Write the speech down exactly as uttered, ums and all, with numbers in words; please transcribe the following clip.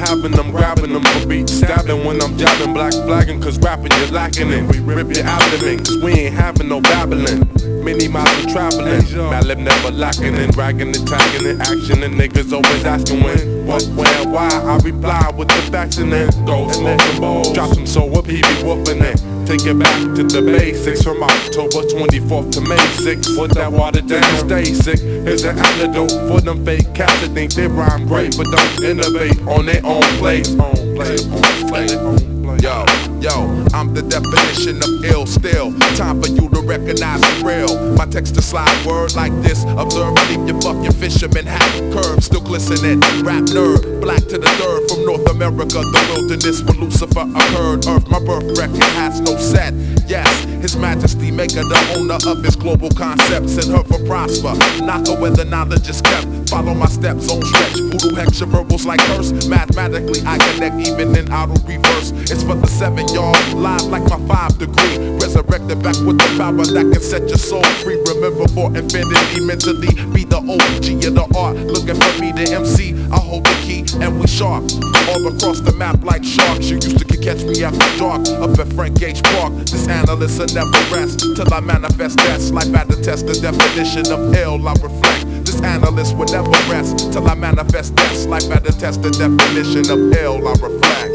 having them, grabbing them for beat stabbing when I'm jabbing, black flagging, cause rapping you're lacking it. We rip your abdomen, cause we ain't having no babbling. Many miles of traveling, Malib never lacking in bragging and tagging in action, and niggas always asking when, what, where, why. I reply with the facts and then go smoke some balls, drop some soul up, he be whooping it. Take it back to the basics from October twenty-fourth to May sixth. Put that water down, stay sick. Here's an antidote for them fake cats that think they rhyme great but don't innovate on their own place. On play, on play, on play. Yo, yo, I'm the definition of ill still. Time for you to recognize the real. My text to slide word like this. Observe, I leave your fucking fisherman hat curve still glistening. Rap nerd, black to the third from North America. The wilderness where Lucifer occurred. Earth, my birth record has no set. Yes, His Majesty maker, the owner of his global concepts, and her for prosper. Not where the knowledge is kept. Follow my steps on stretch. Voodoo hex your verbals like curse. Mathematically I connect even in auto reverse. It's for the seven, y'all. Live like my five degree. Resurrected back with the power that can set your soul free. Remember for infinity, mentally be the O G of the art. Looking for me, the M C. I hold the key and we sharp. All across the map like sharks. You used to catch me after dark up at Frank H. Park. This analyst will never rest till I manifest that's life at the test. The definition of ill I reflect. This analyst will never rest till I manifest that's life at the test. The definition of ill I reflect.